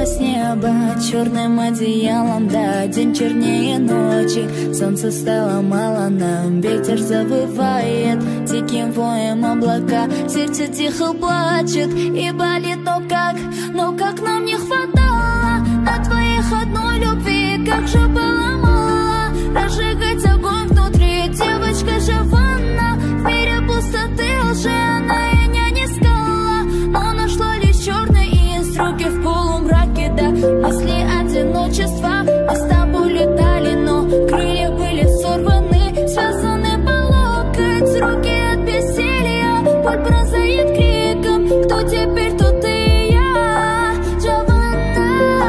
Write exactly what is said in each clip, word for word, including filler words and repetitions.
с неба черным одеялом, да, день чернее ночи. Солнце стало мало нам, ветер завывает диким воем облака. Сердце тихо плачет и болит, но как, но как нам не хватало на твоих одной любви. Как же было мало разжигать огонь внутри, девочка Джованна. В мире пустоты лжи она меня не искала, но нашла лишь черные из руки в полумраке, да. Мысли одиночества, мы с тобой летали, но крылья были сорваны, связаны по локоть, руки от бессилия, боль пронзает криком. Кто теперь, то ты и я, Джованна.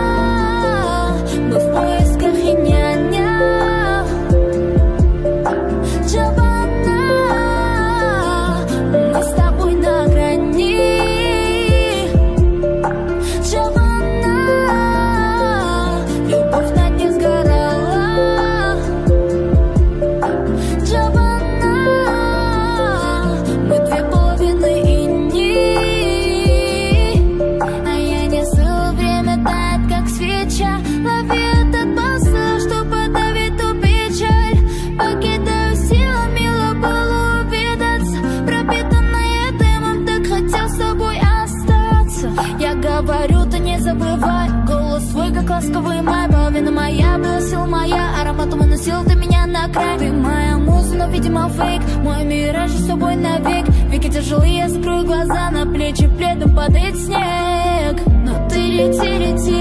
Мы в поисках и няня, Джованна. Мы с тобой на грани, Джованна. Любовь на дне сгорала, Джованна. Мы две половины иней, а я несу время, тает как свеча. Лови этот посыл, что подавит ту печаль. Покидаю силы, мило было увидаться, пропитанная дымом, так хотел с тобой остаться. Я говорю, ты не забывай голос свой, как ласковый май. Половина моя, была сила моя, ароматом уносил ты меня на край. Ты моя муза, но, видимо, фейк, мой мираж с тобой навек. Веки тяжелые, я закрою глаза, на плечи пледом падает снег. Но ты лети, лети,